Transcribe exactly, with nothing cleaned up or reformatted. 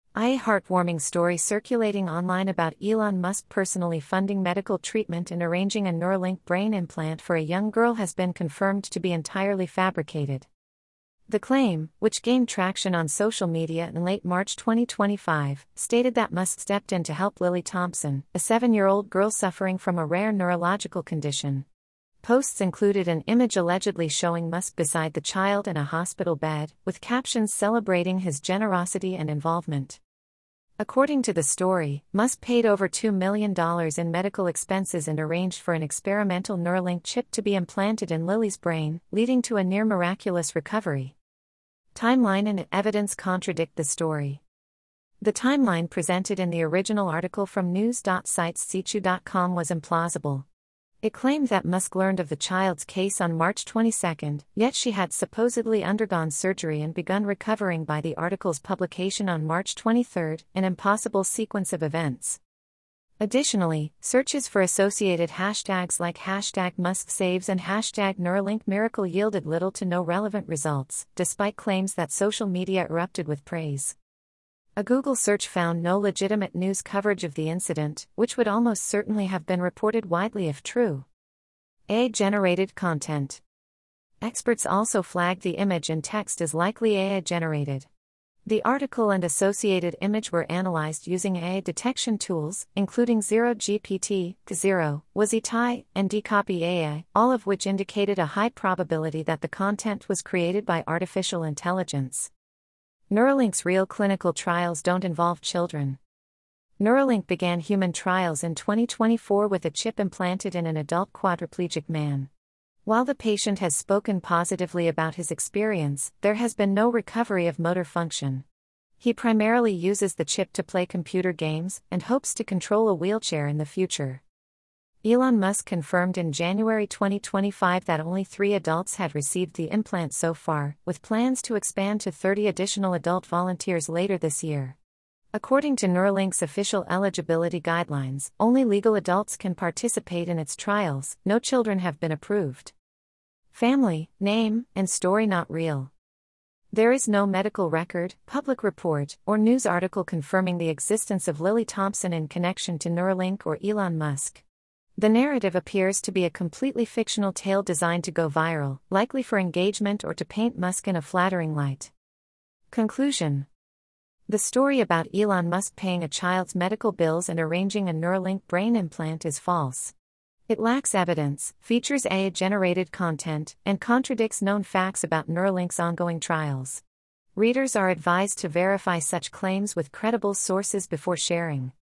A heartwarming story circulating online about Elon Musk personally funding medical treatment and arranging a Neuralink brain implant for a young girl has been confirmed to be entirely fabricated. The claim, which gained traction on social media in late March twenty twenty-five, stated that Musk stepped in to help Lily Thompson, a seven-year-old girl suffering from a rare neurological condition. Posts included an image allegedly showing Musk beside the child in a hospital bed, with captions celebrating his generosity and involvement. According to the story, Musk paid over two million dollars in medical expenses and arranged for an experimental Neuralink chip to be implanted in Lily's brain, leading to a near-miraculous recovery. Timeline and evidence contradict the story. The timeline presented in the original article from news dot sites situ dot com was implausible. It claimed that Musk learned of the child's case on March twenty-second, yet she had supposedly undergone surgery and begun recovering by the article's publication on March twenty-third, an impossible sequence of events. Additionally, searches for associated hashtags like hashtag MuskSaves and hashtag Neuralink Miracle yielded little to no relevant results, despite claims that social media erupted with praise. A Google search found no legitimate news coverage of the incident, which would almost certainly have been reported widely if true. A I-generated content. Experts also flagged the image and text as likely A I-generated. The article and associated image were analyzed using A I detection tools, including Zero G P T, Zero, WazirTai, and Decopy A I, all of which indicated a high probability that the content was created by artificial intelligence. Neuralink's real clinical trials don't involve children. Neuralink began human trials in twenty twenty-four with a chip implanted in an adult quadriplegic man. While the patient has spoken positively about his experience, there has been no recovery of motor function. He primarily uses the chip to play computer games and hopes to control a wheelchair in the future. Elon Musk confirmed in January twenty twenty-five that only three adults had received the implant so far, with plans to expand to thirty additional adult volunteers later this year. According to Neuralink's official eligibility guidelines, only legal adults can participate in its trials. No children have been approved. Family, name, and story not real. There is no medical record, public report, or news article confirming the existence of Lily Thompson in connection to Neuralink or Elon Musk. The narrative appears to be a completely fictional tale designed to go viral, likely for engagement or to paint Musk in a flattering light. Conclusion. The story about Elon Musk paying a child's medical bills and arranging a Neuralink brain implant is false. It lacks evidence, features A I-generated content, and contradicts known facts about Neuralink's ongoing trials. Readers are advised to verify such claims with credible sources before sharing.